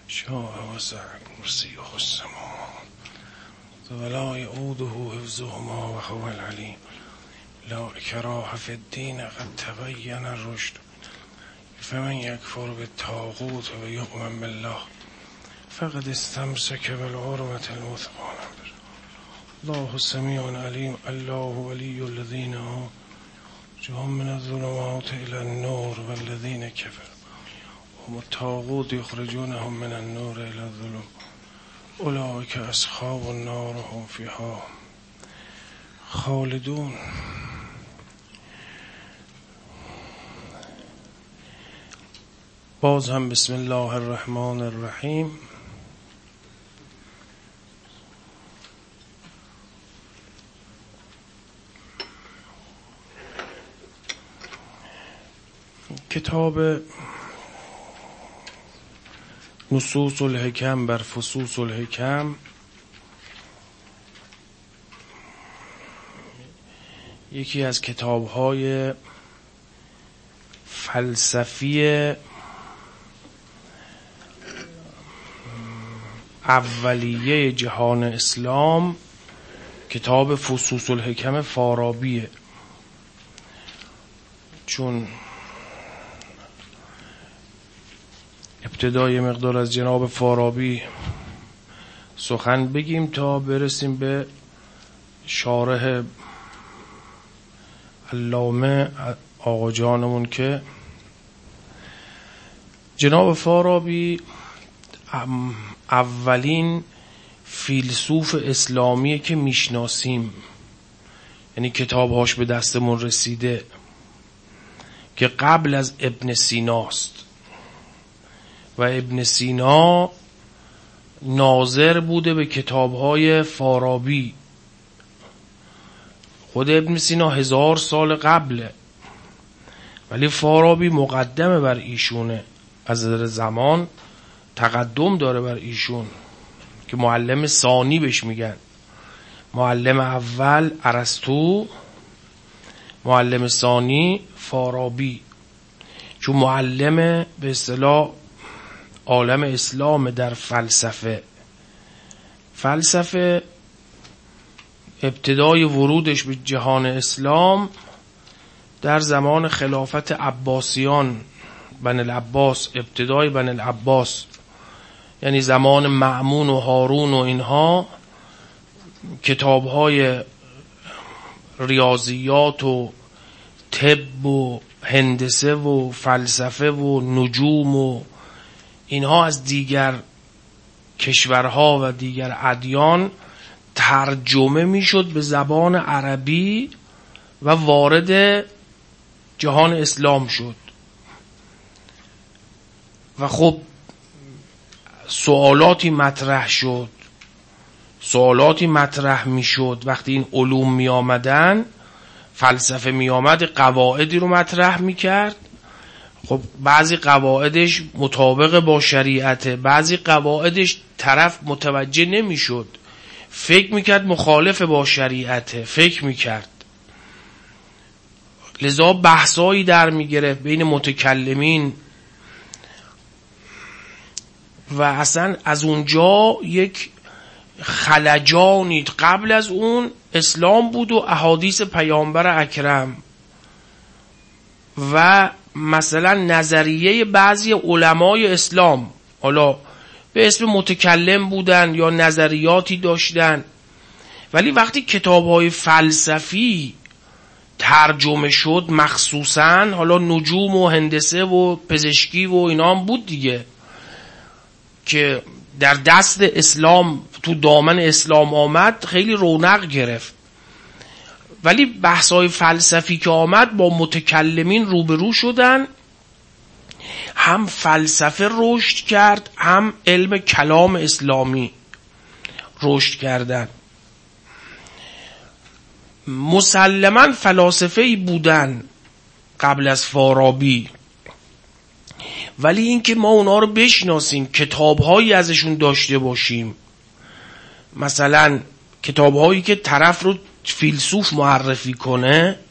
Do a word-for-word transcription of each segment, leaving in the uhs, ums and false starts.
شاء وسع کرسیه السماوات ولا یؤوده حفظهما وهو العلی لا اکراه فی الدین قد تبین الرشد فمن یکفر بالطاغوت و یؤمن بالله فقد استمسک بالعروة الوثقی. الله سمیع علیم. الله ولی الذین آمنوا من الظلمات الی النور والذین کفروا هم الطاغوت یخرجونهم من النور الی الظلم اولئک اصحاب النار هم فیها خالدون. باز هم بسم الله الرحمن الرحیم. کتاب نصوص الحکم بر فصوص الحکم یکی از کتاب‌های فلسفی اولیه جهان اسلام، کتاب فصوص الحکم فارابیه. چون ابتدای مقدار از جناب فارابی سخن بگیم تا برسیم به شارح علامه آقا جانمون که جناب فارابی اولین فیلسوف اسلامیه که میشناسیم، یعنی کتابهاش به دستمون رسیده، که قبل از ابن سیناست و ابن سینا ناظر بوده به کتابهای فارابی. خود ابن سینا هزار سال قبله، ولی فارابی مقدمه بر ایشونه، از نظر زمان تقدم داره بر ایشون، که معلم ثانی بهش میگن. معلم اول ارسطو، معلم ثانی فارابی. چون معلم به اصطلاح عالم اسلام در فلسفه. فلسفه ابتدای ورودش به جهان اسلام در زمان خلافت عباسیان، بن العباس، ابتدای بن العباس، یعنی زمان مأمون و هارون و اینها، کتاب‌های ریاضیات و طب و هندسه و فلسفه و نجوم و اینها از دیگر کشورها و دیگر ادیان ترجمه میشد به زبان عربی و وارد جهان اسلام شد. و خب سوالاتی مطرح شد سوالاتی مطرح میشد وقتی این علوم می آمدن، فلسفه می آمد، قواعدی رو مطرح می کرد. خب بعضی قواعدش مطابق با شریعته، بعضی قواعدش طرف متوجه نمی شد، فکر می کرد مخالف با شریعته، فکر می کرد. لذا بحثایی در می گرفت بین متکلمین و اصلا از اونجا یک خلجانی قبل از اون اسلام بود و احادیث پیامبر اکرم و مثلا نظریه بعضی علمای اسلام، حالا به اسم متکلم بودن یا نظریاتی داشتن، ولی وقتی کتاب‌های فلسفی ترجمه شد، مخصوصا حالا نجوم و هندسه و پزشکی و اینا هم بود دیگه، که در دست اسلام تو دامن اسلام آمد، خیلی رونق گرفت. ولی بحث‌های فلسفی که آمد با متکلمین روبرو شدن، هم فلسفه رشد کرد، هم علم کلام اسلامی رشد کردن. مسلماً فلاسفه‌ای بودن قبل از فارابی، ولی این که ما اونا رو بشناسیم، کتاب‌هایی ازشون داشته باشیم، مثلا کتاب‌هایی که طرف رو فیلسوف معرفی کنه،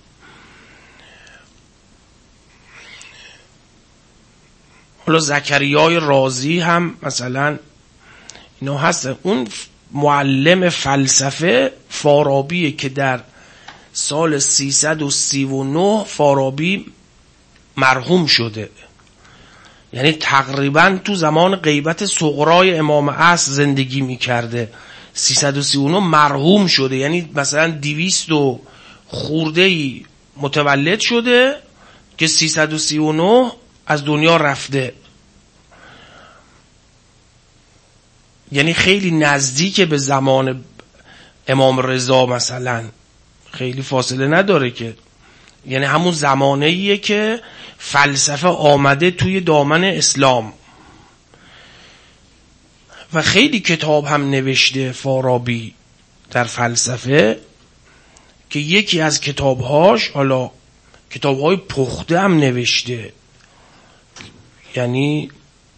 حالا زکریای رازی هم مثلا اینا هستن. اون معلم فلسفه فارابیه که در سال سیصد و سی و نه فارابی مرحوم شده، یعنی تقریبا تو زمان غیبت صغرای امام عصر زندگی میکرده. سیصد و سی و نه مرحوم شده، یعنی مثلا دویست و خورده ای متولد شده که سیصد و سی و نه از دنیا رفته، یعنی خیلی نزدیک به زمان امام رضا مثلا، خیلی فاصله نداره که، یعنی همون زمانه‌ایه که فلسفه آمده توی دامن اسلام. و خیلی کتاب هم نوشته فارابی در فلسفه که یکی از کتابهاش، حالا کتابهای پخته هم نوشته، یعنی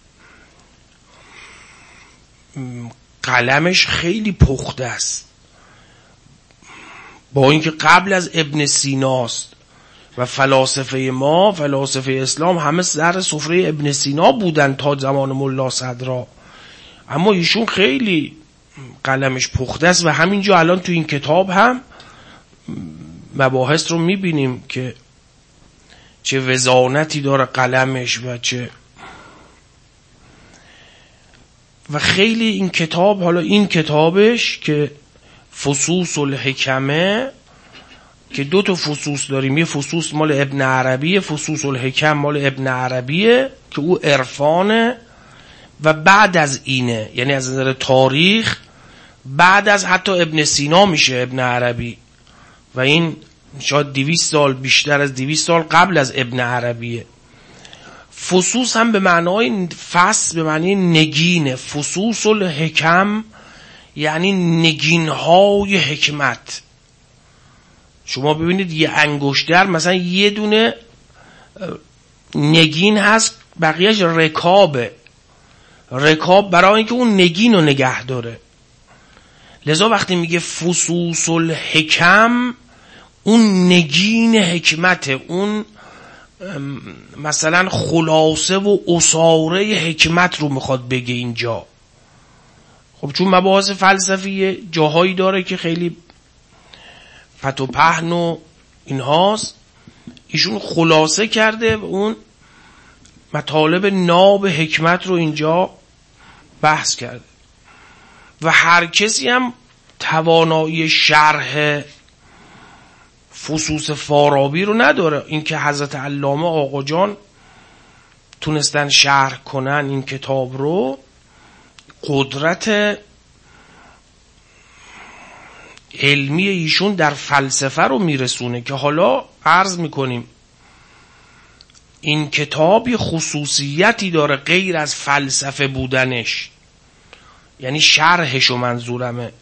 قلمش خیلی پخته است، با اینکه قبل از ابن سیناست و فلاسفه ما، فلاسفه اسلام همه سر سفره ابن سینا بودن تا زمان ملا صدرا، اما ایشون خیلی قلمش پخته است. و همینجا الان تو این کتاب هم مباحث رو میبینیم که چه وزانتی داره قلمش و چه و خیلی این کتاب، حالا این کتابش که فصوص الحکمه، که دو تا فصوص داریم، یه فصوص مال ابن عربیه، فصوص الحکم مال ابن عربیه که او عرفانه، و بعد از اینه، یعنی از نظر تاریخ بعد از حتی ابن سینا میشه ابن عربی، و این شاید دویست سال، بیشتر از دویست سال قبل از ابن عربیه. فصوص هم به معنای فصل، به معنی نگینه. فصوص الحکم یعنی نگینهای حکمت. شما ببینید یه انگشتر مثلا یه دونه نگین هست، بقیهش رکابه، رکاب برای اینکه اون نگین رو نگه داره. لذا وقتی میگه فصوص الحکم، اون نگین حکمته، اون مثلا خلاصه و اساره حکمت رو میخواد بگه اینجا. خب چون مباحث فلسفی جاهایی داره که خیلی پت و پهن و اینهاست، ایشون خلاصه کرده و اون مطالب ناب حکمت رو اینجا بحث کرده. و هر کسی هم توانایی شرح فصوص فارابی رو نداره. این که حضرت علامه آقا جان تونستن شرح کنن این کتاب رو، قدرت علمی ایشون در فلسفه رو میرسونه که حالا عرض میکنیم این کتاب یه خصوصیتی داره غیر از فلسفه بودنش، یعنی شرحشو منظورمه،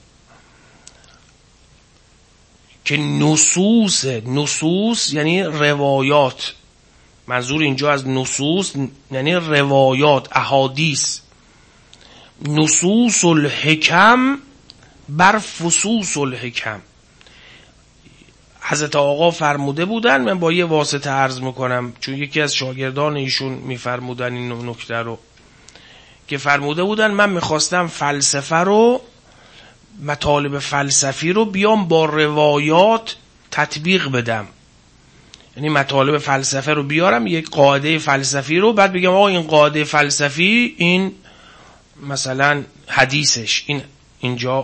که نصوص، نصوص یعنی روایات، منظور اینجا از نصوص یعنی روایات، احادیث، نصوص الحکم بر فصوص الحکم. حضرت آقا فرموده بودن، من با یه واسطه عرض میکنم چون یکی از شاگردان ایشون میفرمودن این نکته رو، که فرموده بودن من میخواستم فلسفه رو، مطالب فلسفی رو بیام با روایات تطبیق بدم، یعنی مطالب فلسفه رو بیارم یک قاعده فلسفی رو، بعد بگم آقا این قاعده فلسفی این مثلا حدیثش این اینجا.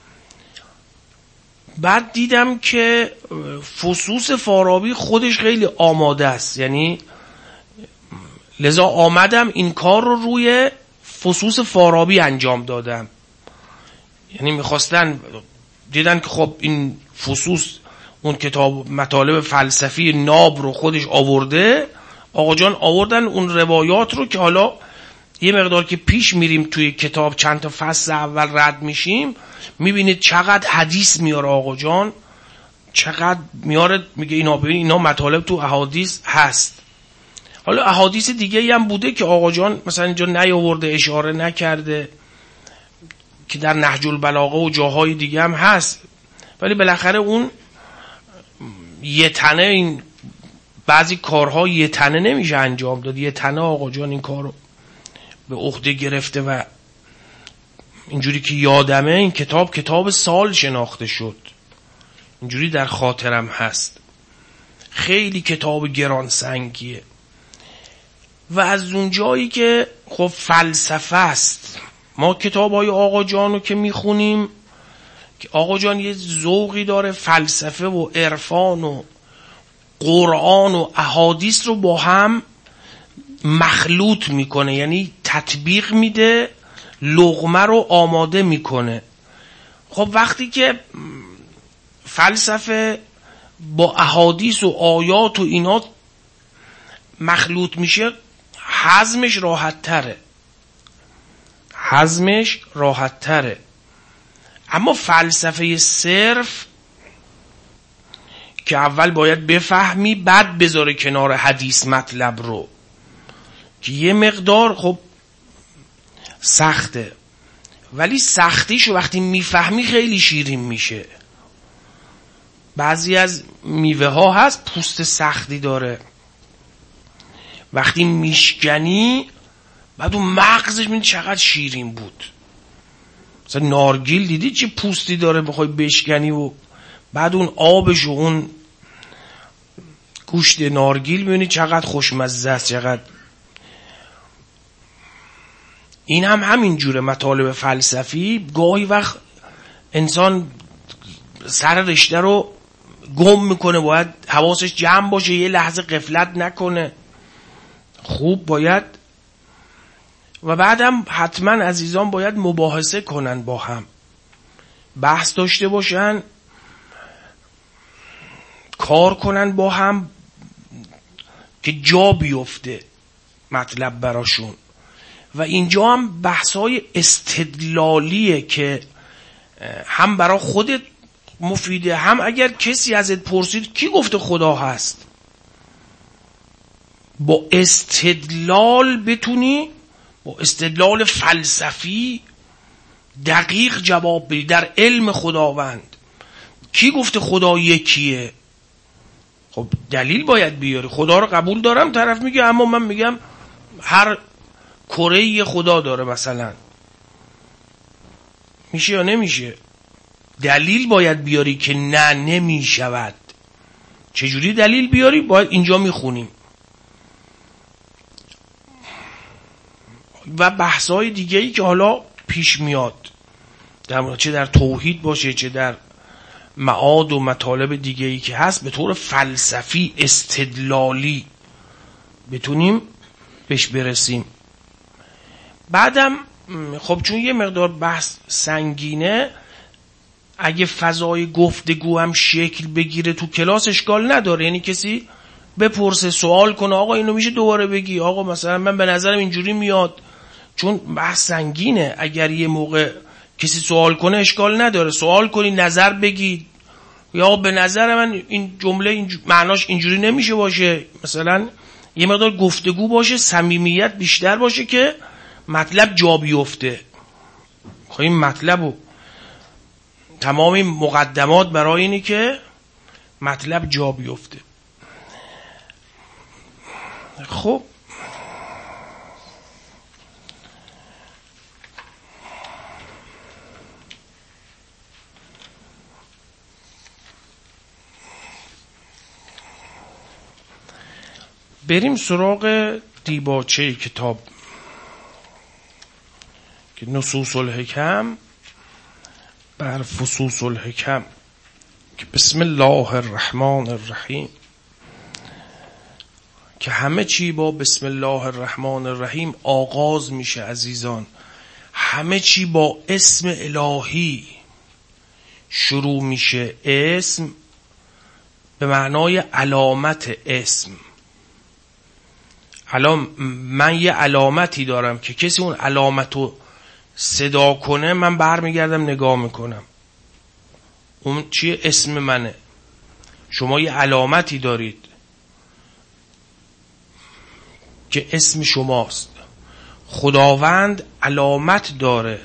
بعد دیدم که فصوص فارابی خودش خیلی آماده است، یعنی لذا آمدم این کار رو روی فصوص فارابی انجام دادم. یعنی میخواستن، دیدن که خب این فصوص اون کتاب مطالب فلسفی ناب رو خودش آورده، آقا جان آوردن اون روایات رو که حالا یه مقدار که پیش میریم توی کتاب چند تا فصل اول رد میشیم، میبینید چقدر حدیث میاره آقا جان، چقدر میاره، میگه اینا ببین اینا مطالب تو احادیث هست. حالا احادیث دیگه هم بوده که آقا جان مثلا اینجا نیاورده، اشاره نکرده، که در نهج البلاغه و جاهای دیگه هم هست، ولی بالاخره اون یه تنه این بعضی کارها یه تنه نمیشه انجام داد، یه تنه آقا جان این کارو به عهده گرفته و اینجوری که یادمه این کتاب کتاب سال شناخته شد، اینجوری در خاطرم هست. خیلی کتاب گران سنگیه و از اون جایی که خب فلسفه است، ما کتاب‌های آقا جانو که میخونیم که آقا جان یه ذوقی داره، فلسفه و عرفان و قرآن و احادیث رو با هم مخلوط میکنه، یعنی تطبیق میده، لقمه رو آماده میکنه. خب وقتی که فلسفه با احادیث و آیات و اینا مخلوط میشه هضمش راحت تره هضمش راحت تره اما فلسفه صرف که اول باید بفهمی بعد بذاره کنار حدیث مطلب رو، که یه مقدار خب سخته، ولی سختیشو وقتی میفهمی خیلی شیرین میشه. بعضی از میوه ها هست پوست سختی داره، وقتی میشکنی بعد اون مغزش میبینی چقدر شیرین بود. مثلا نارگیل دیدی چه پوستی داره بخوای بشکنی و بعد اون آبش و اون گوشت نارگیل میبینی چقدر خوشمزه است، چقدر. این هم همین جوره مطالب فلسفی گاهی وقت انسان سر رشته رو گم میکنه، باید حواسش جمع باشه، یه لحظه غفلت نکنه، خوب باید. و بعدم حتما عزیزان باید مباحثه کنن، با هم بحث داشته باشن، کار کنن با هم که جا بیفته مطلب براشون. و اینجا هم بحث‌های استدلالیه که هم برای خودت مفیده، هم اگر کسی ازت پرسید کی گفته خدا هست، با استدلال بتونی، با استدلال فلسفی دقیق جواب بدی در علم خداوند. کی گفته خدا یکیه؟ خب دلیل باید بیاری. خدا رو قبول دارم، طرف میگه اما من میگم هر کره خدا داره مثلا، میشه یا نمیشه؟ دلیل باید بیاری که نه نمیشود. چجوری دلیل بیاری؟ باید اینجا میخونیم. و بحث‌های دیگه‌ای که حالا پیش میاد، در چه در توحید باشه چه در معاد و مطالب دیگه‌ای که هست، به طور فلسفی استدلالی بتونیم بهش برسیم. بعدم خب چون یه مقدار بحث سنگینه، اگه فضای گفتگو هم شکل بگیره تو کلاس اشکال نداره، یعنی کسی بپرسه سوال کنه آقا اینو میشه دوباره بگی، آقا مثلا من به نظرم اینجوری میاد، چون بحث سنگینه. اگر یه موقع کسی سوال کنه اشکال نداره، سوال کنی نظر بگی، یا به نظر من این جمله این معناش اینجوری نمیشه باشه، مثلا یه مقدار گفتگو باشه، صمیمیت بیشتر باشه که مطلب جا بیفته. خب این مطلبو تمام این مقدمات برای اینی که مطلب جا بیفته. خب بریم سراغ دیباچه کتاب که نصوص الحکم بر فصوص الحکم، که بسم الله الرحمن الرحیم، که همه چی با بسم الله الرحمن الرحیم آغاز میشه عزیزان. همه چی با اسم الهی شروع میشه. اسم به معنای علامت اسم. الان من یه علامتی دارم که کسی اون علامتو صدا کنه، من برمیگردم نگاه میکنم اون چیه؟ اسم منه. شما یه علامتی دارید که اسم شماست. خداوند علامت داره،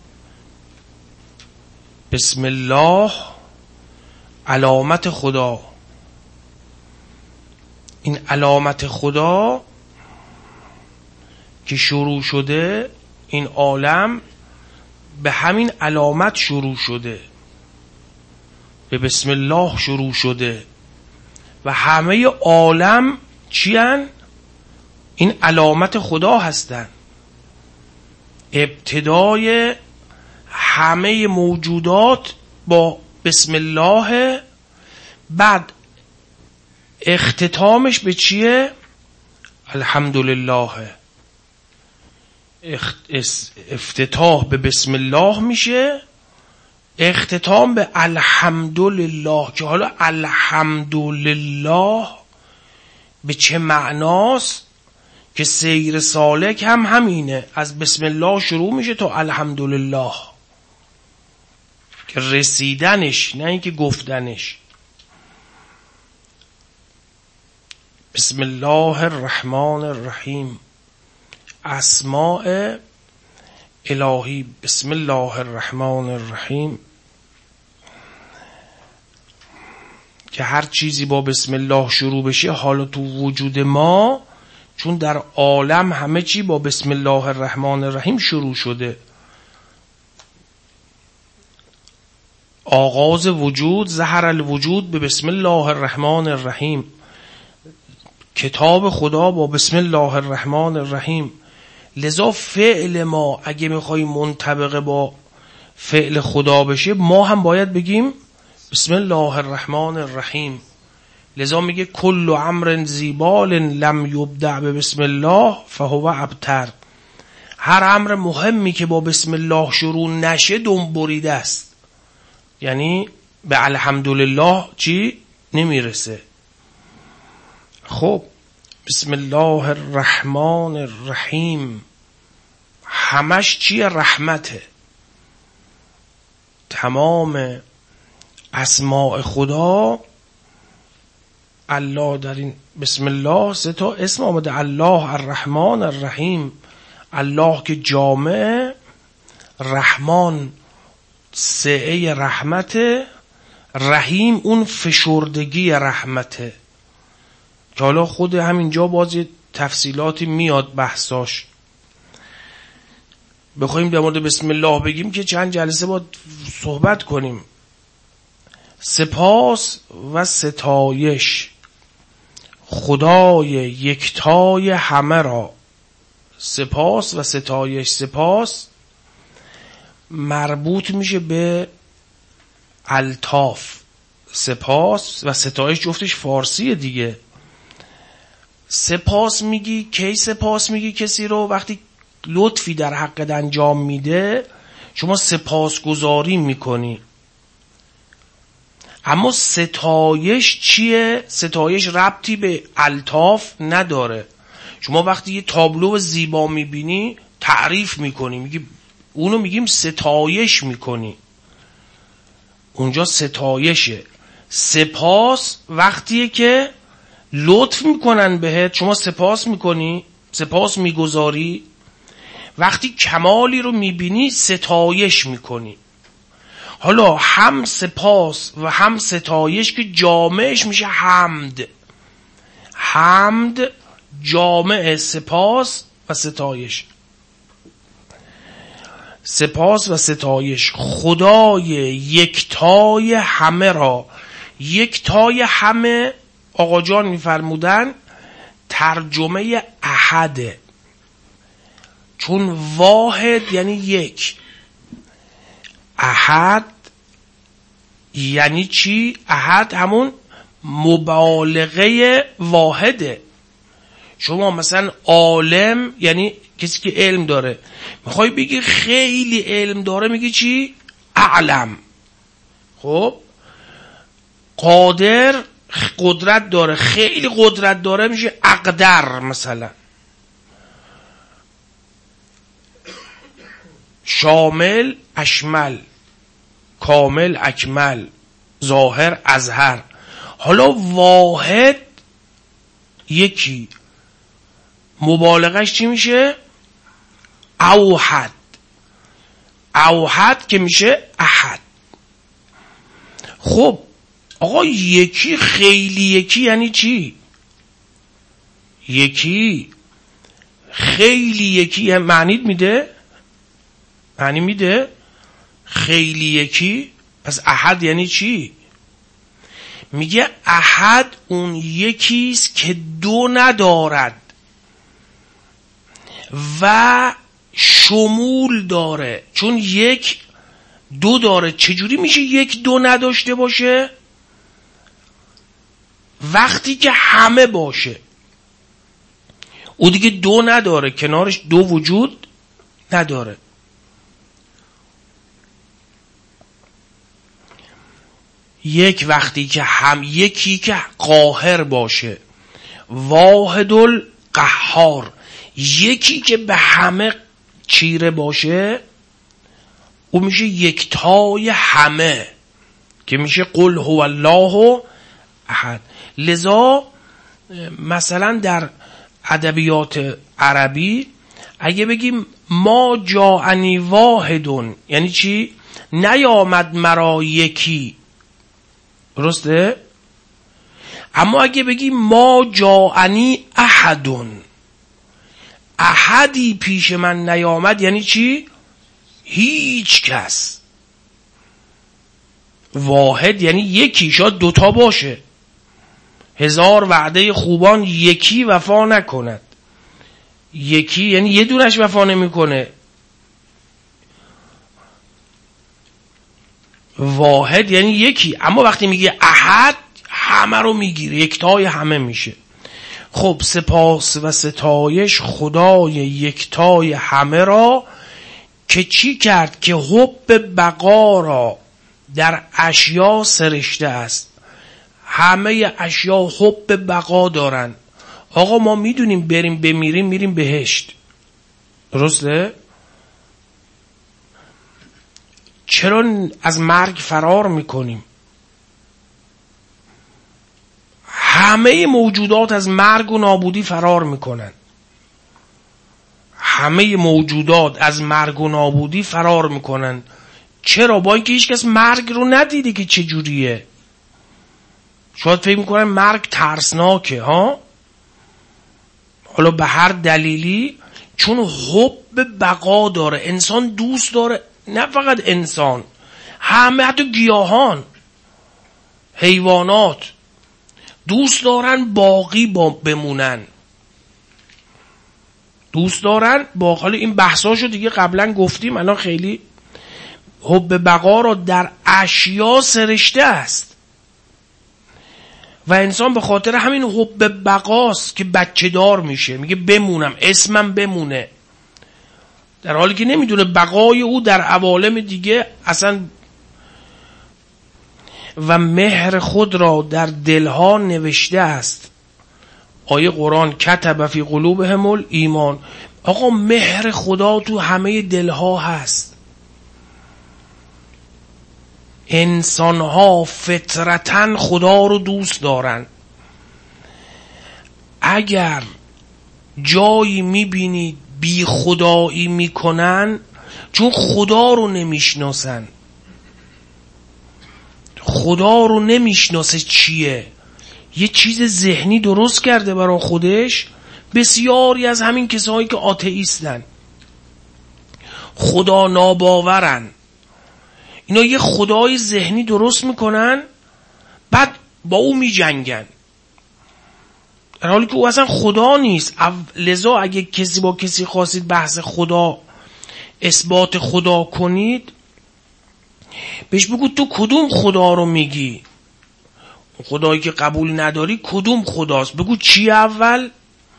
بسم الله علامت خدا. این علامت خدا که شروع شده، این عالم به همین علامت شروع شده، به بسم الله شروع شده و همه عالم چی هن؟ این علامت خدا هستن. ابتدای همه موجودات با بسم الله، بعد اختتامش به چیه؟ الحمدلله. افتتاح به بسم الله میشه، اختتام به الحمدلله. که حالا الحمدلله به چه معناست؟ که سیر سالک هم همینه، از بسم الله شروع میشه تا الحمدلله، که رسیدنش، نه اینکه گفتنش. بسم الله الرحمن الرحیم، اسماء الهی. بسم الله الرحمن الرحیم، که هر چیزی با بسم الله شروع بشه، حالا تو وجود ما، چون در عالم همه چی با بسم الله الرحمن الرحیم شروع شده. آغاز وجود، ظهر الوجود به بسم الله الرحمن الرحیم. کتاب خدا با بسم الله الرحمن الرحیم. لذا فعل ما اگه میخواییم منطبق با فعل خدا بشه، ما هم باید بگیم بسم الله الرحمن الرحیم. لذا میگه کل امر زیبال لم یبدأ به بسم الله فهو ابتر. هر امر مهمی که با بسم الله شروع نشه دم بریده است، یعنی به الحمدلله چی نمیرسه. خب بسم الله الرحمن الرحیم، همش چیه؟ رحمته. تمام اسماء خدا، الله در این بسم الله سه تا اسم آمده، الله الرحمن الرحیم. الله که جامع، رحمان سعه رحمته، رحیم اون فشردگی رحمته. که حالا خود همینجا باز تفصیلاتی میاد بحثاش. بخوایم در مورد بسم الله بگیم که چند جلسه باید صحبت کنیم. سپاس و ستایش خدای یکتای همه را. سپاس و ستایش. سپاس مربوط میشه به الطاف، سپاس و ستایش جفتش فارسیه دیگه. سپاس میگی کی؟ سپاس میگی کسی رو وقتی لطفی در حقت انجام میده، شما سپاسگزاری میکنی. اما ستایش چیه؟ ستایش ربطی به الطاف نداره. شما وقتی یه تابلو زیبا میبینی تعریف میکنی، میگی اونو میگیم ستایش میکنی، اونجا ستایشه. سپاس وقتیه که لطف میکنن بهت، شما سپاس میکنی، سپاس میگذاری. وقتی کمالی رو میبینی ستایش میکنی. حالا هم سپاس و هم ستایش که جامعش میشه حمد. حمد جامع سپاس و ستایش. سپاس و ستایش خدای یکتای همه را. یکتای همه آقا جان میفرمودن ترجمه احده، چون واحد یعنی یک. احد یعنی چی؟ احد همون مبالغه واحده. شما مثلا عالم یعنی کسی که علم داره، میخوای بگی خیلی علم داره میگی چی؟ اعلم. خب قادر قدرت داره، خیلی قدرت داره میشه اقدر مثلا. شامل اشمل، کامل اکمل، ظاهر اظهر. حالا واحد یکی، مبالغش چی میشه؟ اوحد. اوحد که میشه احد. خب آقا یکی، خیلی یکی یعنی چی؟ یکی خیلی یکی معنی میده؟ معنی میده؟ خیلی یکی. پس احد یعنی چی؟ میگه احد اون یکیست که دو ندارد و شمول داره. چون یک دو داره، چجوری میشه یک دو نداشته باشه؟ وقتی که همه باشه. او دیگه دو نداره، کنارش دو وجود نداره. یک وقتی که هم یکی که قاهر باشه، واحد القهار، یکی که به همه چیره باشه، او میشه یکتای همه که میشه قل هو الله احد. لذا مثلا در ادبیات عربی اگه بگیم ما جاءنی واحدون یعنی چی؟ نیامد مرا یکی، درسته؟ اما اگه بگیم ما جاءنی احدون، احدی پیش من نیامد یعنی چی؟ هیچ کس. واحد یعنی یکی، شاید دوتا باشه. هزار وعده خوبان یکی وفا نکند. یکی یعنی یه دونش وفا نمیکنه. واحد یعنی یکی. اما وقتی میگه احد همه رو میگیره، یکتای همه میشه. خب سپاس و ستایش خدای یکتای همه را که چی کرد؟ که حب بقا را در اشیا سرشته است. همه اشیا حب بقا دارن. آقا ما میدونیم بریم بمیریم میریم بهشت، درسته؟ چرا از مرگ فرار میکنیم؟ همه موجودات از مرگ و نابودی فرار میکنن. همه موجودات از مرگ و نابودی فرار میکنن. چرا؟ با اینکه هیچ کس مرگ رو ندیده که چجوریه. شاید فکر میکنن مرگ ترسناکه ها، حالا به هر دلیلی، چون حب بقا داره. انسان دوست داره، نه فقط انسان، همه حتی گیاهان، حیوانات دوست دارن باقی با بمونن، دوست دارن با. حالا این بحثاشو دیگه قبلا گفتیم، الان خیلی حب بقا را در اشیا سرشته است و انسان به خاطر همین حب بقاست که بچه دار میشه، میگه بمونم، اسمم بمونه، در حالی که نمیدونه بقای او در عوالم دیگه اصلا. و مهر خود را در دلها نوشته است. آیه قرآن کتب فی قلوبهم الایمان. آقا مهر خدا تو همه دلها هست. انسانها فطرتاً خدا رو دوست دارن. اگر جایی میبینید بی خدایی میکنن، چون خدا رو نمیشناسن. خدا رو نمیشناسه چیه، یه چیز ذهنی درست کرده برای خودش. بسیاری از همین کسایی که آتئیستن، خدا ناباورن، اینا یه خدای ذهنی درست میکنن، بعد با او میجنگن، در حالی که او اصلا خدا نیست. لذا اگه کسی با کسی خواستید بحث خدا، اثبات خدا کنید، بهش بگو تو کدوم خدا رو میگی؟ خدایی که قبول نداری کدوم خداست؟ بگو چیه اول؟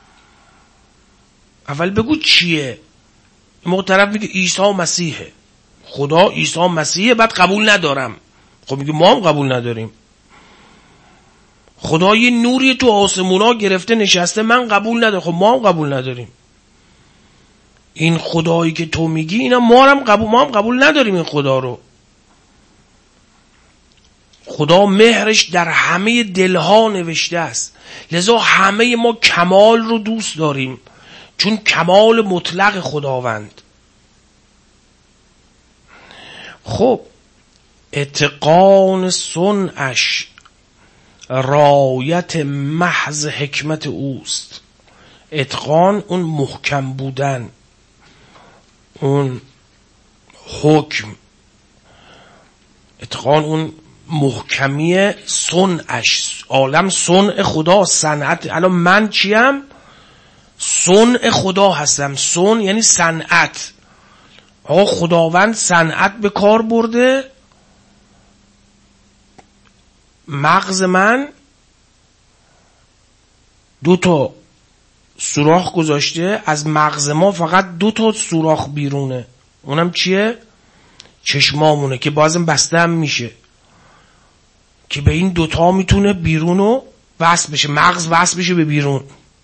اول بگو چیه؟ این موقع طرف میگه عیسی مسیحه. خدا عیسی مسیحه، بعد قبول ندارم. خب میگه ما هم قبول نداریم. خدا یه نوری تو آسمونا گرفته نشسته، من قبول ندارم. خب ما هم قبول نداریم. این خدایی که تو میگی، اینا ما هم قبول ما هم قبول نداریم این خدا رو. خدا مهرش در همه دلها نوشته است. لذا همه ما کمال رو دوست داریم، چون کمال مطلق خداوند. خب اتقان صنعش رایت محض حکمت اوست. اتقان اون محکم بودن، اون حکم، اتقان اون محکمی صنعش. عالم صنع خدا، صنعت. الان من چیم؟ صنع خدا هستم. صنع یعنی صنعت. آقا خداوند صنعت به کار برده. مغز من دو تا سوراخ گذاشته، از مغز ما فقط دو تا سوراخ بیرونه، اونم چیه؟ چشمامونه که بازم بسته هم میشه، که به این دوتا میتونه بیرونو وصل بشه، مغز وصل بشه به بیرون.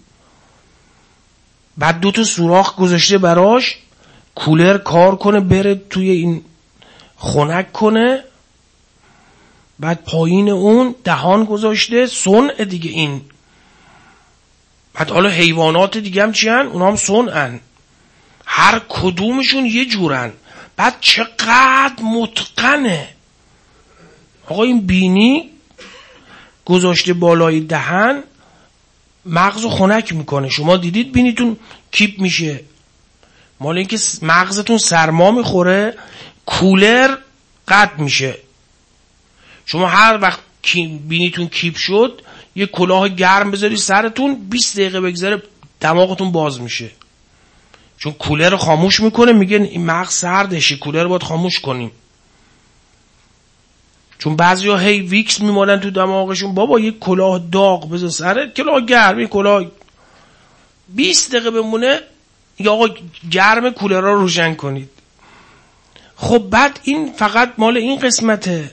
بعد دو تا سوراخ گذاشته براش کولر کار کنه، بره توی این خنک کنه. بعد پایین اون دهان گذاشته، صنع دیگه این. بعد حالا حیوانات دیگه هم چی هن؟ اونا هم صنعن، هر کدومشون یه جورن. بعد چقدر متقنه. آقا این بینی گذاشته بالای دهن، مغزو خنک میکنه. شما دیدید بینیتون کیپ میشه؟ مال اینکه مغزتون سرما میخوره، کولر قطع میشه. شما هر وقت بینیتون کیپ شد یه کلاه گرم بذاری سرتون، بیست دقیقه بگذره دماغتون باز میشه، چون کولر رو خاموش میکنه. میگه این مغز سردشه، کولر رو باید خاموش کنیم. چون بعضیا هی ویکس میمالن تو دماغشون، بابا یه کلاه داغ بذار سرت، کلاه گرم، این کلاه بیست دقیقه بمونه، یا آقا گرم، کولر رو روشن کنید. خب بعد این فقط مال این قسمته.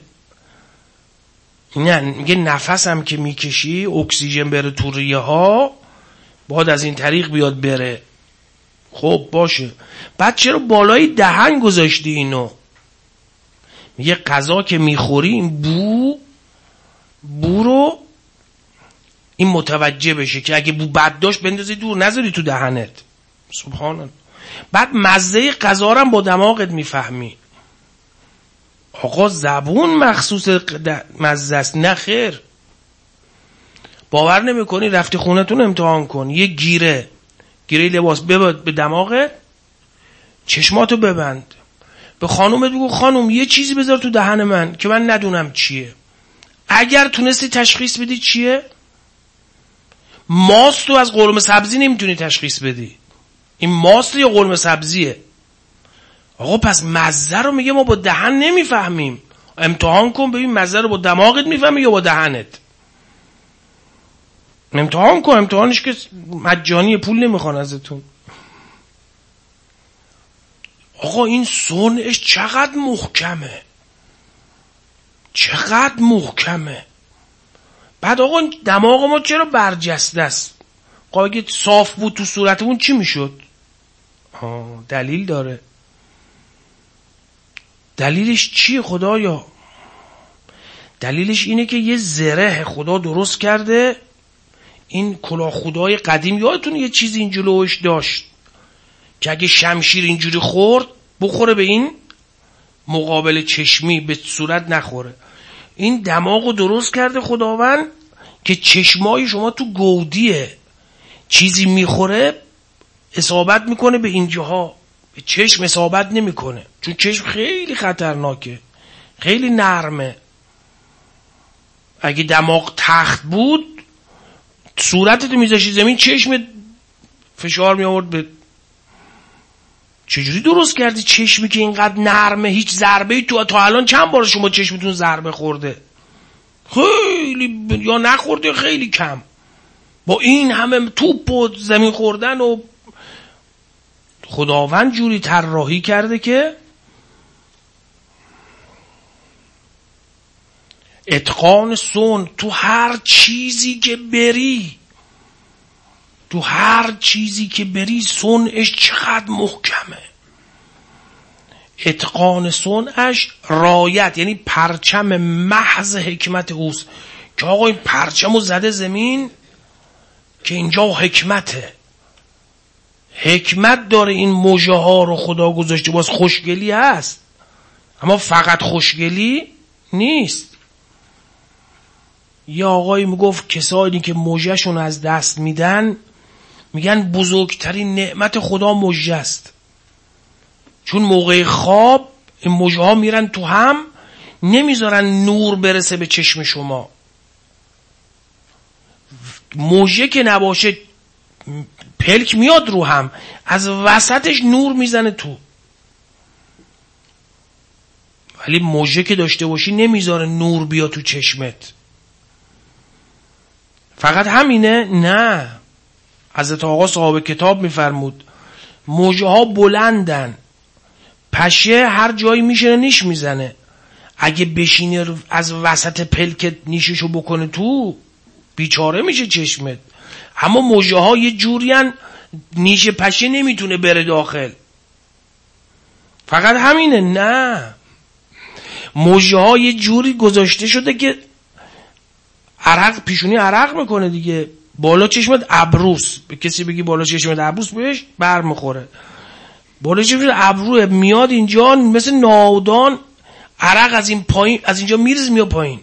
نه میگه نفس هم که میکشی اکسیژن بره تو ریه ها، باید از این طریق بیاد بره. خب باشه، بعد چرا بالای دهن گذاشتی اینو؟ میگه غذا که میخوری این بو بو رو این متوجه بشه که اگه بو بد داشت بندازی دور، نذاری تو دهنت. سبحان الله. بعد مزه غذا رو هم با دماغت میفهمی. آقا زبون مخصوص مزه است؟ نه خیر. باور نمیکنی؟ رفتی خونتون امتحان کن، یه گیره گیره لباس ببند به دماغت، چشماتو ببند، به خانومت بگو خانوم یه چیزی بذار تو دهن من که من ندونم چیه. اگر تونستی تشخیص بدی چیه؟ ماست تو از قرمه سبزی نمیتونی تشخیص بدی، این ماست یا قرمه سبزیه. آقا پس مزه رو میگه ما با دهن نمیفهمیم. امتحان کن ببین مزه رو با دماغت میفهمی یا با دهنت. امتحان کن، امتحانش که مجانی، پول نمیخوان ازتون. آقا این صنعش چقدر محکمه، چقدر محکمه. بعد آقا دماغ ما چرا برجسته است؟ آقا اگه صاف بود تو صورتمون چی میشد؟ آه دلیل داره. دلیلش چیه خدایا؟ دلیلش اینه که یه زره خدا درست کرده. این کلاه خدای قدیم یادتونه یه چیزی این جلوش داشت که اگه شمشیر اینجوری خورد بخوره به این مقابل چشمی، به صورت نخوره. این دماغو درست کرده خداوند که چشمای شما تو گودیه، چیزی میخوره اصابت میکنه به اینجاها، به چشم اصابت نمیکنه، چون چشم خیلی خطرناکه، خیلی نرمه. اگه دماغ تخت بود صورتتو میذاشی زمین، چشم فشار می آورد به. چجوری درست کردی چشمی که اینقدر نرمه، هیچ ضربه تو تا الان چند بار شما چشمتون ضربه خورده؟ خیلی یا نخورده، خیلی کم. با این همه توپ و زمین خوردن و خداوند جوری طراحی کرده که اتقان صنع. تو هر چیزی که بری، تو هر چیزی که بری صنعش چقدر محکمه. اتقان صنعش رایت یعنی پرچم محض حکمت اوست، که آقا این پرچمو زده زمین که اینجا حکمته، حکمت داره. این موجه ها رو خدا گذاشته، باز خوشگلی هست، اما فقط خوشگلی نیست. یه آقایی میگفت کسانی که موجهشون از دست میدن میگن بزرگترین نعمت خدا مژه است. چون موقع خواب این مژه ها میرن تو هم، نمیذارن نور برسه به چشم شما. مژه که نباشه پلک میاد رو هم، از وسطش نور میزنه تو. ولی مژه که داشته باشی نمیذاره نور بیا تو چشمت. فقط همینه؟ نه. حضرت آقا صاحب کتاب میفرمود مژه ها بلندن، پشه هر جایی میشینه نیش میزنه. اگه بشینه از وسط پلکت نیششو بکنه تو، بیچاره میشه چشمت. اما مژه ها یه جورین نیش پشه نمیتونه بره داخل. فقط همینه؟ نه. مژه ها یه جوری گذاشته شده که عرق پیشونی عرق میکنه دیگه. بالا چشمت ابروس، به کسی بگی بالا چشمت ابروس بهش بر میخوره. بالا چشمت ابروه، میاد اینجا مثل ناودان عرق از این پایین، از اینجا میرز میاد پایین.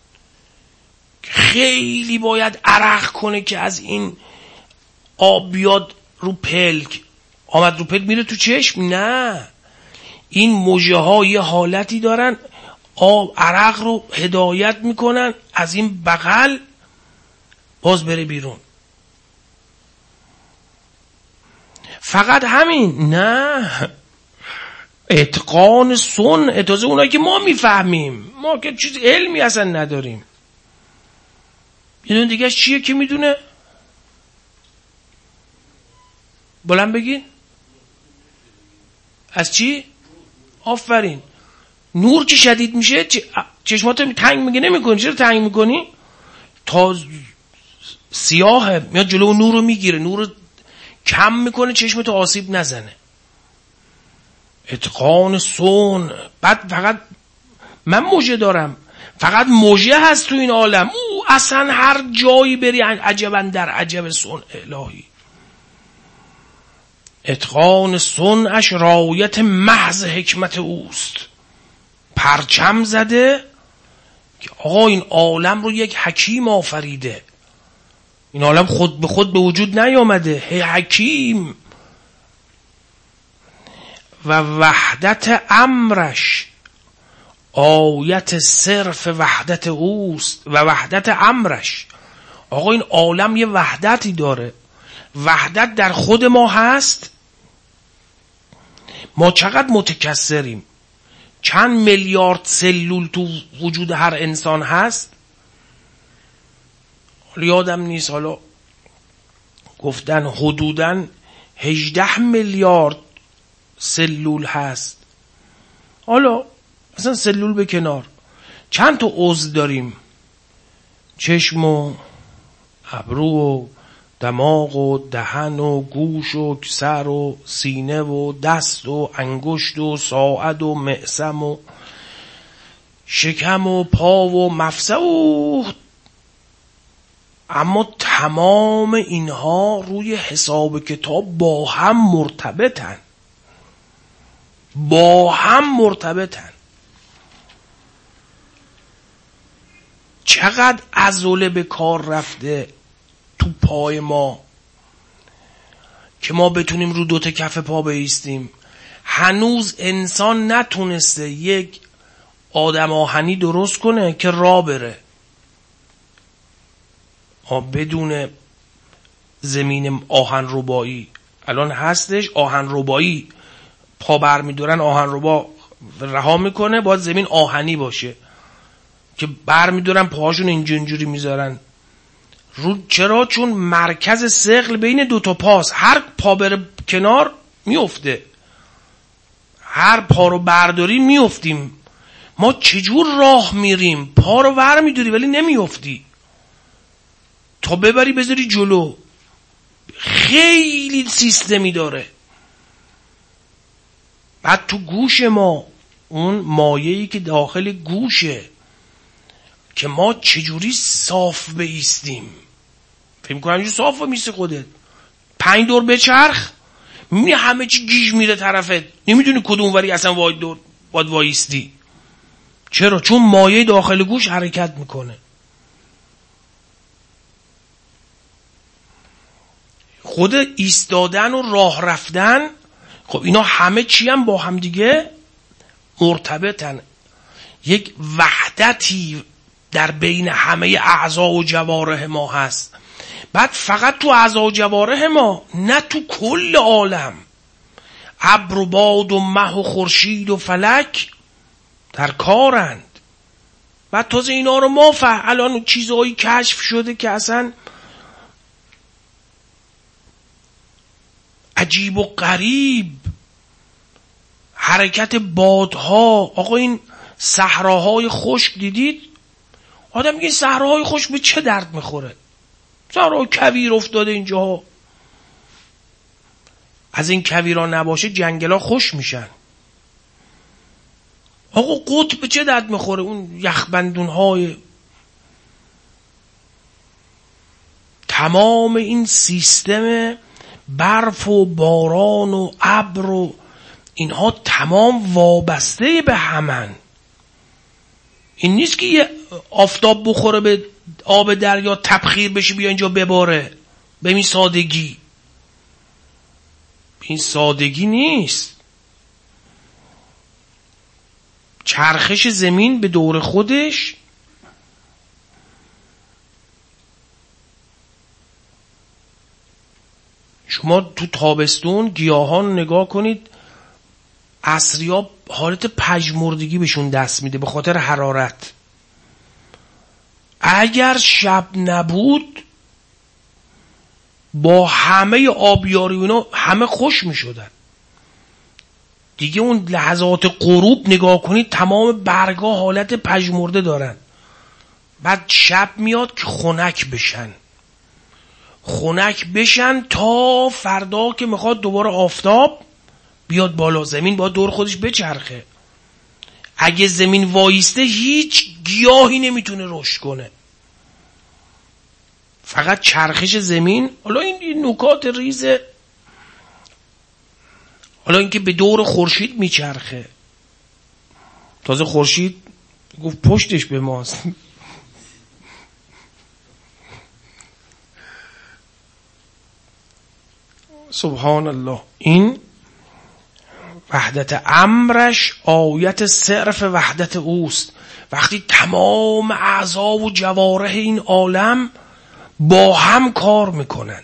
خیلی باید عرق کنه که از این آب بیاد رو پلک. آمد رو پلک میره تو چشم؟ نه. این مژه ها یه حالتی دارن آب عرق رو هدایت میکنن از این بغل باز بره بیرون. فقط همین؟ نه. اتقان سن، تازه اونایی که ما میفهمیم، ما که چیز علمی اصلا نداریم. یه دون دیگه چیه که میدونه؟ بلند بگین. از چی؟ آفرین. نور که شدید میشه چشمات تنگ میگه نمی کنی. چرا تنگ میکنی؟ تا سیاهه میاد جلو نور رو میگیره، نور رو کم میکنه چشمتو آسیب نزنه. اتقان سون. بعد فقط من مژه دارم، فقط مژه هست تو این عالم. او اصلا هر جایی بری عجبا در عجب سون الهی. اتقان سنش رایت محض حکمت اوست. پرچم زده که آقا این عالم رو یک حکیم آفریده. این عالم خود به خود به وجود نیامده. هی حکیم. و وحدت امرش آیت صرف وحدت اوست. و وحدت امرش، آقا این عالم یه وحدتی داره. وحدت در خود ما هست. ما چقدر متکثریم. چند میلیارد سلول تو وجود هر انسان هست؟ یادم نیست، حالا گفتن حدوداً هجده میلیارد سلول هست. حالا مثلا سلول به کنار، چند تا عضو داریم؟ چشم و ابرو و دماغ و دهن و گوش و سر و سینه و دست و انگشت و ساعد و معصم و شکم و پا و مفصل و. اما تمام اینها روی حساب کتاب با هم مرتبطن. با هم مرتبطن. چقدر عضله به کار رفته تو پای ما که ما بتونیم رو دوتا کف پا بایستیم. هنوز انسان نتونسته یک آدم آهنی درست کنه که راه بره بدون زمین آهن ربایی. الان هستش آهن ربایی، پا بر میدارن آهن ربا رها میکنه، باید زمین آهنی باشه که بر میدارن پاهاشون اینجوری میذارن رو. چرا؟ چون مرکز ثقل بین دو تا پاست. هر پا بره کنار میفته، هر پا رو برداری میفتیم. ما چجور راه میریم؟ پا رو ور میداری ولی نمیفتی، تا ببری بذاری جلو. خیلی سیستمی داره. بعد تو گوش ما اون مایه‌ای که داخل گوشه که ما چجوری صاف بایستیم. فکر می‌کنم اینجور صاف و میسه خودت پنج دور بچرخ می‌بینی همه چی گیج میره طرفت، نمیدونی کدوم وری اصلا واید دور باید وایستی. چرا؟ چون مایه داخل گوش حرکت میکنه. خود ایستادن و راه رفتن، خب اینا همه چی هم با هم دیگه مرتبطن. یک وحدتی در بین همه اعضا و جوارح ما هست. بعد فقط تو اعضا و جوارح ما، نه تو کل عالم. ابر و باد و مه و خورشید و فلک در کارند. بعد تازه اینا رو ما فهم الان چیزهایی کشف شده که اصلا عجیب و غریب. حرکت بادها، آقا این صحراهای خشک دیدید؟ آدم میگه صحراهای خشک به چه درد میخوره؟ صحراهای کویر افتاده اینجاها، از این کویرا نباشه جنگلا خوش میشن. آقا قطب به چه درد میخوره؟ اون یخبندون های، تمام این سیستم برف و باران و ابر و اینها تمام وابسته به همن. این نیست که یه آفتاب بخوره به آب دریا تبخیر بشه بیا اینجا بباره به این سادگی. این سادگی نیست. چرخش زمین به دور خودش شما تو تابستون گیاهان نگاه کنید، عصریا حالت پژمردگی بهشون دست میده به خاطر حرارت. اگر شب نبود با همه آبیاری اینا همه خوش میشدن دیگه. اون لحظات غروب نگاه کنید تمام برگا حالت پژمرده دارن. بعد شب میاد که خنک بشن خنک بشن تا فردا که میخواد دوباره آفتاب بیاد بالا. زمین باید دور خودش بچرخه. اگه زمین وایسته هیچ گیاهی نمیتونه رشد کنه، فقط چرخش زمین. حالا این نکات ریزه، حالا اینکه به دور خورشید میچرخه. تازه خورشید گفت پشتش به ماست. سبحان الله. این وحدت امرش آیت صرف وحدت اوست. وقتی تمام اعضا و جوارح این عالم با هم کار میکنن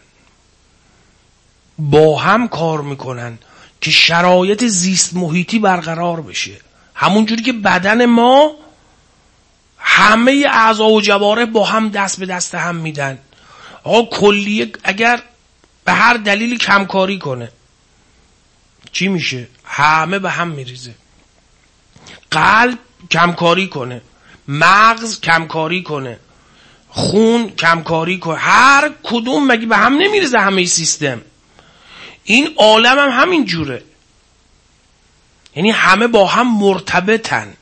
با هم کار میکنن که شرایط زیست محیطی برقرار بشه. همون جوری که بدن ما همه اعضا و جوارح با هم دست به دست هم میدن. آقا کلیه اگر به هر دلیلی کمکاری کنه چی میشه؟ همه به هم میریزه. قلب کمکاری کنه، مغز کمکاری کنه، خون کمکاری کنه، هر کدوم مگه به هم نمیریزه همه سیستم؟ این عالم هم همین جوره، یعنی همه با هم مرتبطن.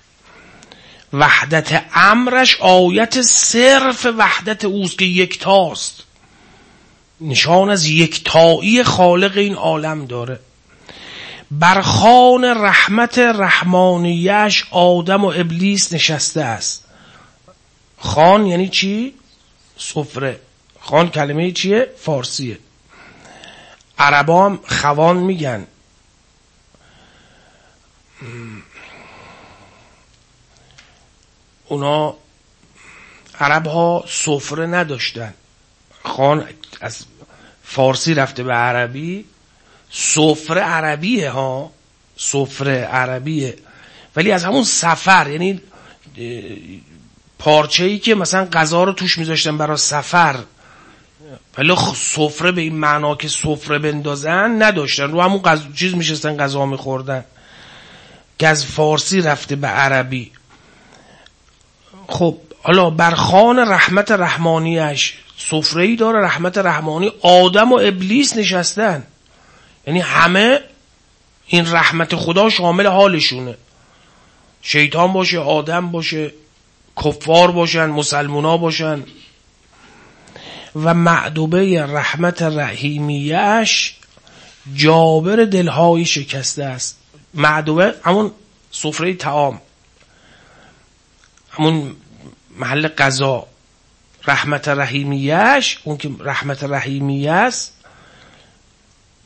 وحدت امرش آیت صرف وحدت اوست که یکتاست، نشان از یکتایی خالق این عالم داره. بر خوان رحمت رحمانیش آدم و ابلیس نشسته است. خوان یعنی چی؟ سفره. خوان کلمه چیه؟ فارسیه. عربا هم خوان میگن. اونا عرب ها سفره نداشتن. خوان از فارسی رفته به عربی. سفره عربیه ها، سفره عربیه، ولی از همون سفر، یعنی پارچه‌ای که مثلا غذا رو توش میذاشتن برای سفر، ولی سفره به این معنا که سفره بندازن نداشتن، رو همون غذا چیز میشستن غذا میخوردن، که از فارسی رفته به عربی. خب حالا بر خوان رحمت رحمانیش سفره‌ای داره رحمت رحمانی، آدم و ابلیس نشستن، یعنی همه این رحمت خدا شامل حالشونه. شیطان باشه، آدم باشه، کفار باشن، مسلمونا باشن. و معدوبه رحمت رحیمیش جابر دلهای شکسته است. معدوبه همون سفره طعام، همون محل غذا. رحمت رحیمیش، اون که رحمت رحیمیه است،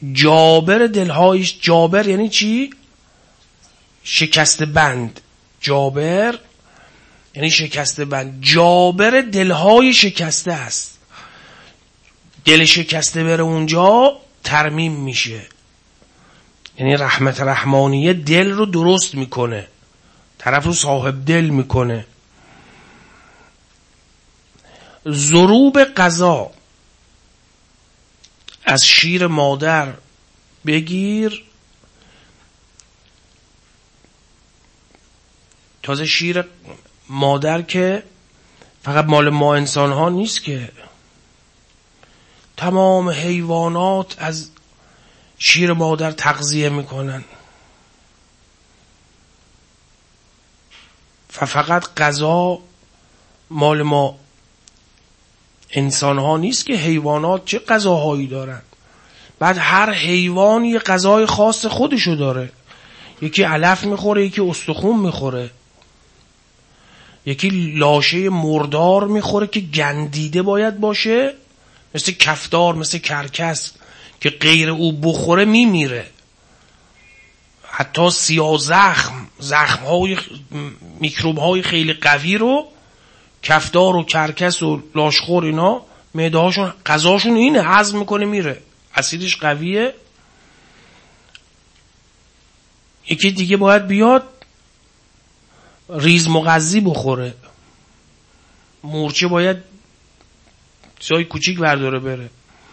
جابر دلهایش. جابر یعنی چی؟ شکست بند. جابر یعنی شکسته بند. جابر دلهای شکسته است. دل شکسته بره اونجا ترمیم میشه. یعنی رحمت رحمانیه دل رو درست میکنه، طرف رو صاحب دل میکنه. ضروب قضا، از شیر مادر بگیر. تازه شیر مادر که فقط مال ما انسان ها نیست که، تمام حیوانات از شیر مادر تغذیه میکنن. فقط غذا مال ما انسان ها نیست که، حیوانات چه غذاهایی دارن. بعد هر حیوان یه غذای خاص خودشو داره. یکی علف میخوره، یکی استخون میخوره، یکی لاشه مردار میخوره که گندیده باید باشه، مثل کفتار، مثل کرکس که غیر او بخوره میمیره. حتی سیاه زخم، زخم های میکروب های خیلی قوی رو کفتار و کرکس و لاشخور اینا معده هاشون غذاشون اینه، هضم میکنه میره، اسیدش قویه. یکی دیگه باید بیاد ریز مغذی بخوره، مورچه باید چیزای کوچیک برداره بره.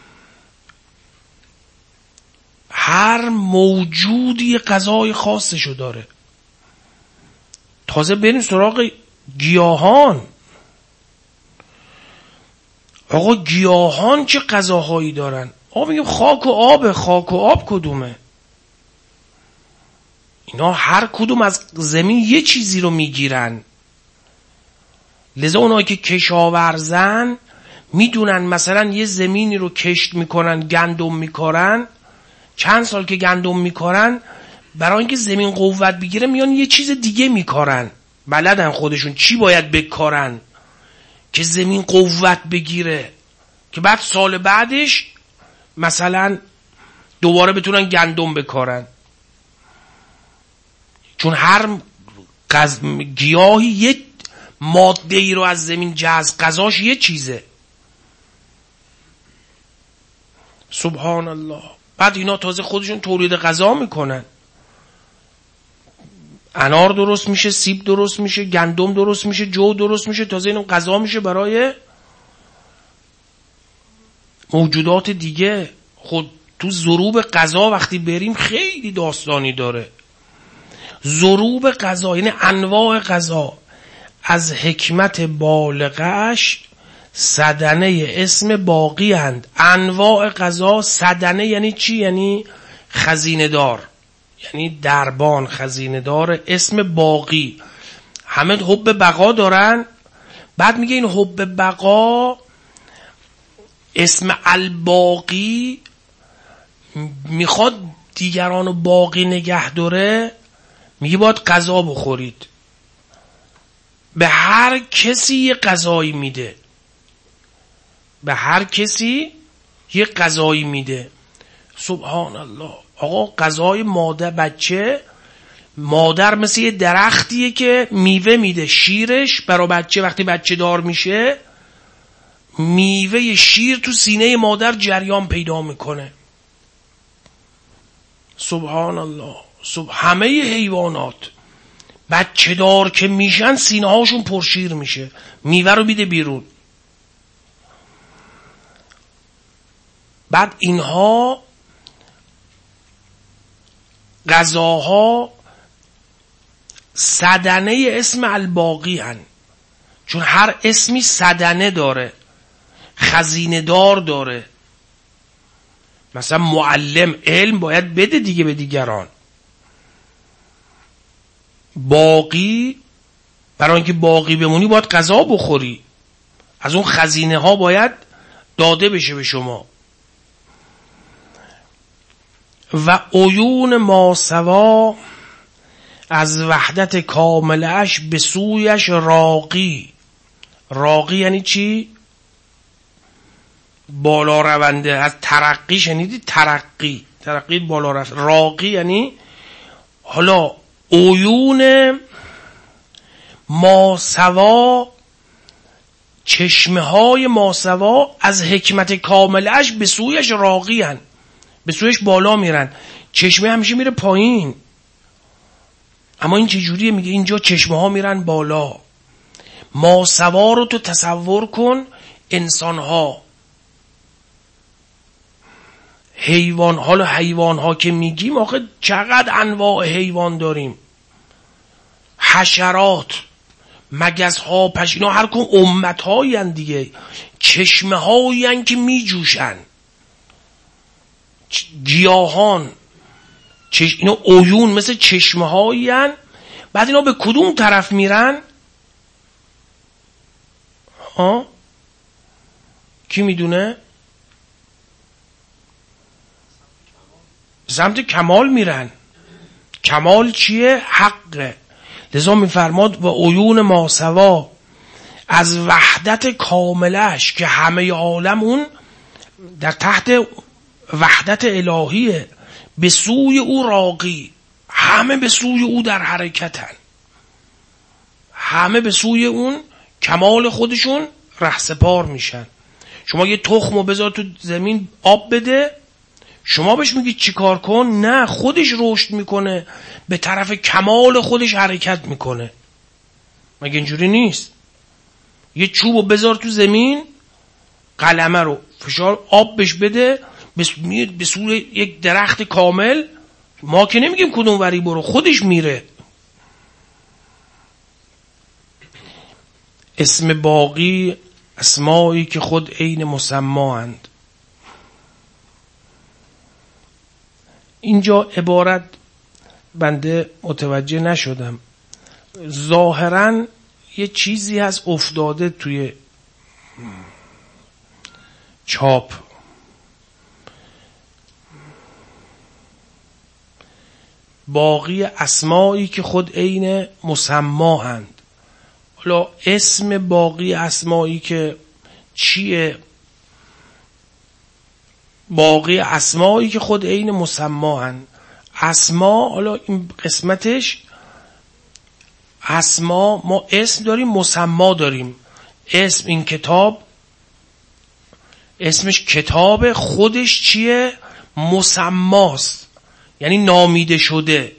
هر موجودی غذای خاصشو داره. تازه بریم سراغ گیاهان. آقا گیاهان چه غذاهایی دارن؟ آقا میگم خاک و آب. خاک و آب کدومه؟ اینا هر کدوم از زمین یه چیزی رو میگیرن. لذا اونایی که کشاورزن میدونن مثلا یه زمینی رو کشت میکنن، گندم میکارن، چند سال که گندم میکارن، برای اینکه زمین قوت بگیره میان یه چیز دیگه میکارن. بلدن خودشون چی باید بکارن که زمین قوت بگیره، که بعد سال بعدش مثلا دوباره بتونن گندم بکارن. چون هر غز... گیاهی یه ماده ای رو از زمین جذب، غذاش یه چیزه. سبحان الله. بعد اینا تازه خودشون تولید غذا میکنن. انار درست میشه، سیب درست میشه، گندم درست میشه، جو درست میشه، تازه اینو غذا میشه برای موجودات دیگه. خود تو ضروب غذا وقتی بریم خیلی داستانی داره. ضروب غذا یعنی انواع غذا. از حکمت بالغش سدنه اسم باقی اند. انواع غذا. سدنه یعنی چی؟ یعنی خزینه دار، یعنی دربان، خزینه دار. اسم باقی، همه حب بقا دارن. بعد میگه این حب بقا، اسم الباقی میخواد دیگرانو باقی نگه داره. میگه باید غذا بخورید. به هر کسی یه غذایی میده، به هر کسی یه غذایی میده. سبحان الله. آقا غذای مادر بچه، مادر مثل یه درختیه که میوه میده. شیرش برای بچه وقتی بچه دار میشه، میوه شیر تو سینه مادر جریان پیدا میکنه. سبحان الله. سب... همه حیوانات بچه دار که میشن سینه هاشون پرشیر میشه، میوه رو میده بیرون. بعد اینها غذاها سدنه اسم الباقی هن، چون هر اسمی سدنه داره، خزینه دار داره. مثلا معلم علم باید بده دیگه به دیگران. باقی، برای اینکه باقی بمونی باید غذا بخوری، از اون خزینه ها باید داده بشه به شما. و عیون ماسوا، از وحدت کاملش به سویش راقی. راقی یعنی چی؟ بالا رونده. از ترقی شنیدی؟ ترقی ترقی بالا رفت. راقی یعنی حالا عیون ماسوا، چشمه های ماسوا از حکمت کاملش به سویش راقی هن، به سویش بالا میرن. چشمه همیشه میره پایین، اما این چجوریه؟ میگه اینجا چشمه ها میرن بالا. ماسوا رو تو تصور کن، انسان ها، حیوان. حالا حیوان ها که میگیم آخه چقدر انواع حیوان داریم، حشرات، مگس ها، پش، اینا هر کن امت هایی هن دیگه، چشمه هایی هن که می جوشن، گیاهان، چش... اینا عیون مثل چشمه هایی هن. بعد اینا به کدوم طرف میرن؟ ها؟ کی میدونه؟ سمت کمال میرن. کمال چیه؟ حقه. لذا میفرماد و عیون ماسوا از وحدت کاملش که همه عالم اون در تحت وحدت الهیه، به سوی او راقی، همه به سوی او در حرکتن، همه به سوی اون کمال خودشون رهسپار میشن. شما یه تخمو بذار تو زمین آب بده، شما بهش میگی چی کار کن؟ نه، خودش رشد میکنه، به طرف کمال خودش حرکت میکنه. مگه اینجوری نیست؟ یه چوبو بذار تو زمین، قلمه رو فشار آب بهش بده، به سوی یک درخت کامل. ما که نمیگیم کدوم وری برو، خودش میره. اسم باقی اسمایی که خود عین مسمااند. اینجا عبارت بنده متوجه نشدم، ظاهراً یه چیزی هست افتاده توی چاپ. باقی اسمایی که خود عین مسمااند. حالا اسم باقی اسمایی که چیه؟ باقی اسمایی که خود عین مسمااند. اسما، حالا این قسمتش، اسما ما اسم داریم، مسما داریم. اسم این کتاب اسمش کتاب، خودش چیه؟ مسماست، یعنی نامیده شده.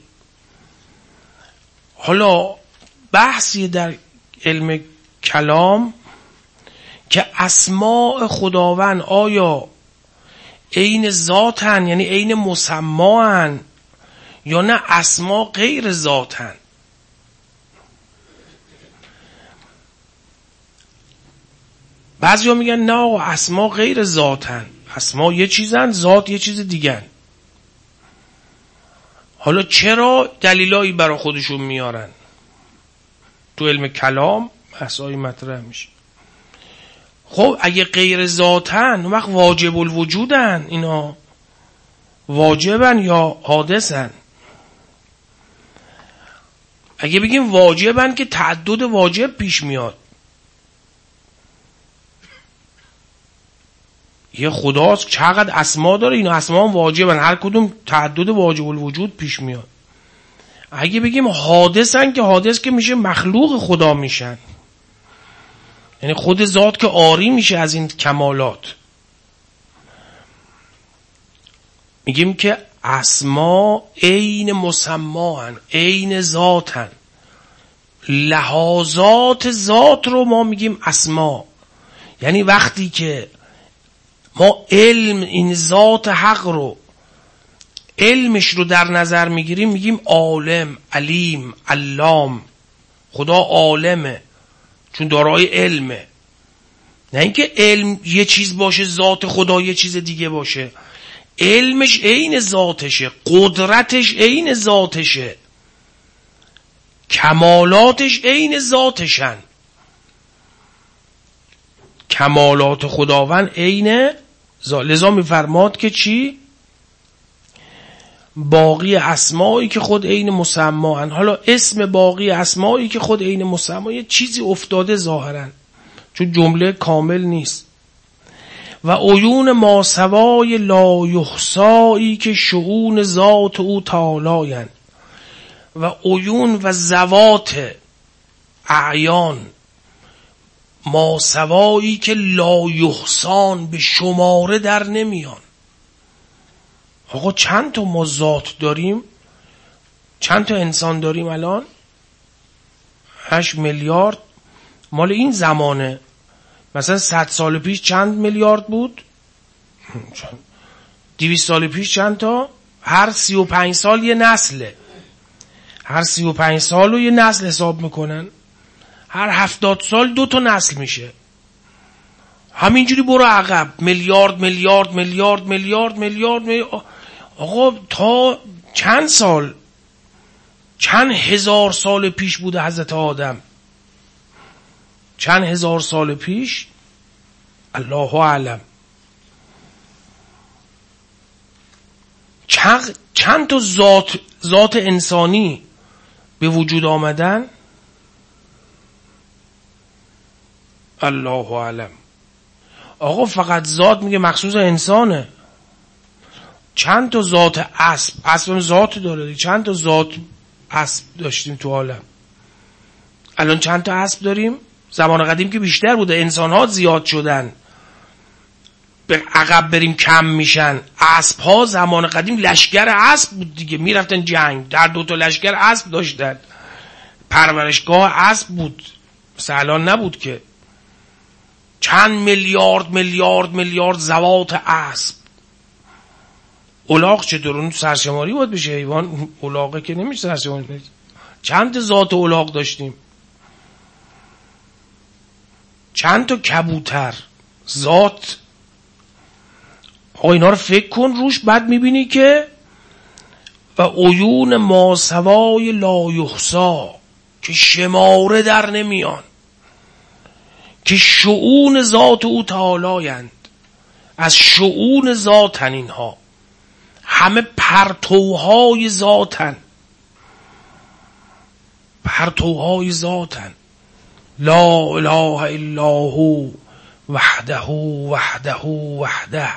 حالا بحثی در علم کلام که اسماء خداوند آیا عین ذاتن، یعنی عین مسماان، یا نه اسما غیر ذاتن. بعضیا میگن نه آقا اسما غیر ذاتن، اسما یه چیزن، ذات یه چیز دیگن. حالا چرا؟ دلیلایی برای خودشون میارن. تو علم کلام بحثایی مطرح میشه. خب اگه غیر ذاتن، اون وقت واجب الوجودن، اینا واجبن یا حادثن؟ اگه بگیم واجبن که تعدد واجب پیش میاد. یه خداست چقدر اسما داره، اینا اسما هم واجبن، هر کدوم تعدد واجب الوجود پیش میاد. اگه بگیم حادثن که حادث که میشه مخلوق خدا میشن، یعنی خود ذات که عاری میشه از این کمالات. میگیم که اسما عین مسماان، عین ذاتن. لحاظات ذات رو ما میگیم اسما. یعنی وقتی که ما علم این ذات حق رو، علمش رو در نظر میگیریم، میگیم عالم، علیم، علام. خدا عالمه چون دارای علمه. نه اینکه علم یه چیز باشه، ذات خدا یه چیز دیگه باشه. علمش عین ذاتشه، قدرتش عین ذاتشه، کمالاتش عین ذاتشن. کمالات خداوند عین ذات. لذا میفرماد که چی؟ باقی اسمایی که خود عین مسماان. حالا اسم باقی اسمایی که خود عین مسما، یه چیزی افتاده ظاهرا، چون جمله کامل نیست. و عیون ماسوای لایحصایی که شؤون ذات او تعالی‌اند. و عیون و ذوات اعیان ماسوایی که لایحصان به شماره در نمیان. آقا چند تا ما ذات داریم؟ چند تا انسان داریم الان؟ هشت میلیارد. مال این زمانه. مثلا صد سال پیش چند میلیارد بود؟ دویست سال پیش چند تا؟ هر سی و پنج سال یه نسله. هر سی و پنج سال رو یه نسل حساب میکنن. هر هفتاد سال دو تا نسل میشه. همینجوری برو عقب. میلیارد میلیارد میلیارد میلیارد میلیارد میلیارد. آقا تا چند سال، چند هزار سال پیش بوده حضرت آدم؟ چند هزار سال پیش؟ الله اعلم. چند, چند تا ذات ذات انسانی به وجود آمدن؟ الله اعلم. آقا فقط ذات میگه مخصوص انسانه. چند تا ذات اسب، اسب ذات داره. چند تا ذات اسب داشتیم تو عالم؟ الان چند تا اسب داریم؟ زمان قدیم که بیشتر بوده، انسان ها زیاد شدن، به عقب بریم کم میشن. اسب ها زمان قدیم لشکر اسب بود دیگه، میرفتن جنگ، در دو تا لشکر اسب داشتن، پرورشگاه اسب بود، مثل الان نبود که. چند میلیارد میلیارد میلیارد ذوات اسب. الاغ چطور؟ اون سرشماری باید بشه، حیوان الاغه که نمیشه سرشماری بشه. چند ذات الاغ داشتیم؟ چند تا کبوتر ذات. آقا اینا رو فکر کن روش، بعد میبینی که و عیون ماسوای لایحصا که شماره در نمیان، که شؤون ذات او تعالی‌اند. از شؤون ذاتن اینها، همه پرتوهای ذاتن، پرتوهای ذاتن. لا اله الا هو وحده وحده وحده،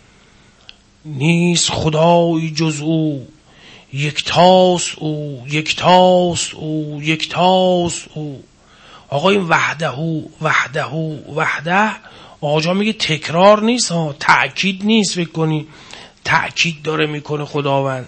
نیست خدایی جز او، یکتاست او یکتاست او یکتاست او. آقا این وحده وحده وحده آقا میگه تکرار نیست ها، تأکید نیست. فکر کنی تأکید داره میکنه خداوند.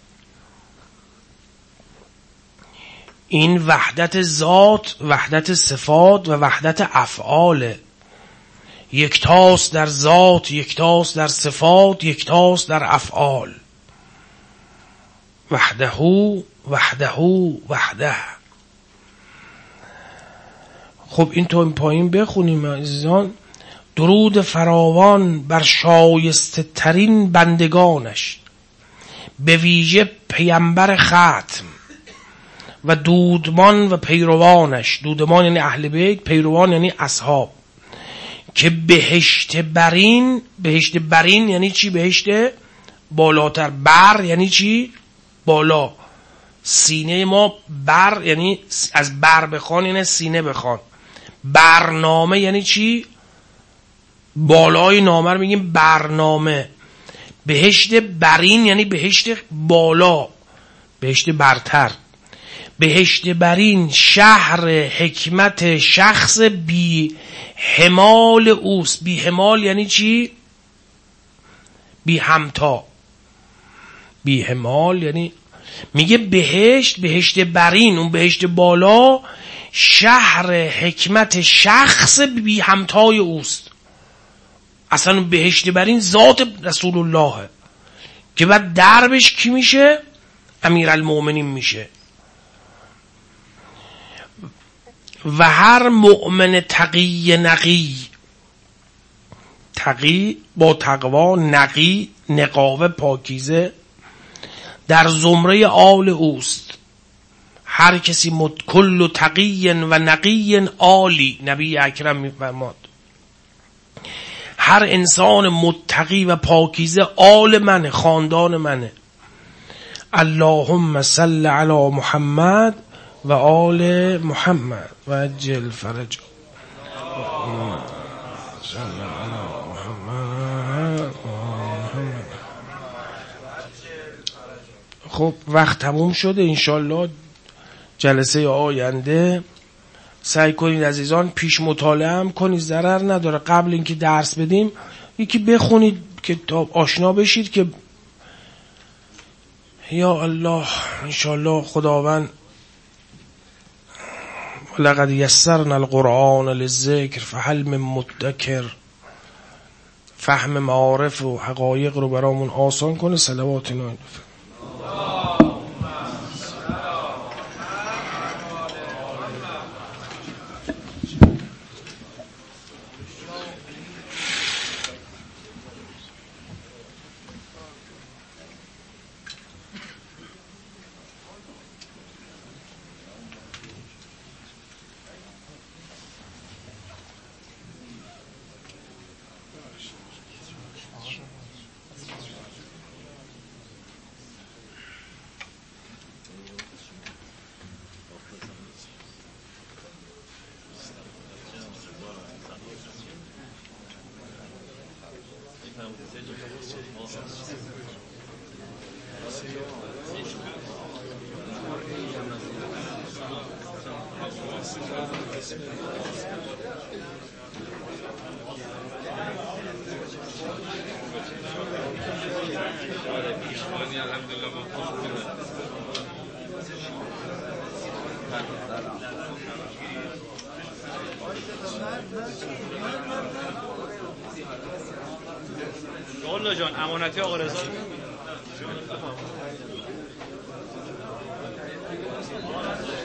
این وحدت ذات، وحدت صفات و وحدت افعاله. یکتاست در ذات، یکتاست در صفات، یکتاست در افعال. وحده وحده وحده. خب این تو این پایین بخونیم عزیزان. درود فراوان بر شایسته ترین بندگانش، به ویژه پیامبر ختم و دودمان و پیروانش. دودمان یعنی اهل بیت، پیروان یعنی اصحاب. که بهشت برین، بهشت برین یعنی چی؟ بهشت بالاتر. بر یعنی چی؟ بالا. سینه ما بر یعنی از بر بخوان یعنی سینه بخوان. برنامه یعنی چی؟ بالای نامه رو میگیم برنامه. بهشت برین یعنی بهشت بالا، بهشت برتر. بهشت برین شهر حکمت شخص بی همال اوست. بی همال یعنی چی؟ بی همتا. بی همال یعنی میگه بهشت، بهشت برین، اون بهشت بالا شهر حکمت شخص بی همتای اوست. اصلا بهشت برین ذات رسول الله که بعد دربش کی میشه؟ امیرالمؤمنین میشه. و هر مؤمن تقی نقی، تقی با تقوا، نقی نقاوه پاکیزه، در زمره آل اوست. هر کسی مت کل تقی و نقی آلی، نبی اکرم میفرماد هر انسان متقی و پاکیزه آل منه، خاندان منه. اللهم صل علی محمد و آل محمد و عجل فرج. صل علی محمد خب وقت تموم شده. انشالله جلسه آینده سعی کنید عزیزان پیش مطالعه هم کنید، ضرر نداره. قبل اینکه درس بدیم یکی بخونید که آشنا بشید که یا الله انشالله خداوند لقد یسرنا القرآن للذکر فهل من مدکر، فهم معارف و حقایق رو برامون آسان کنه. صلوات نایل. الله جان امانتی آقا رضا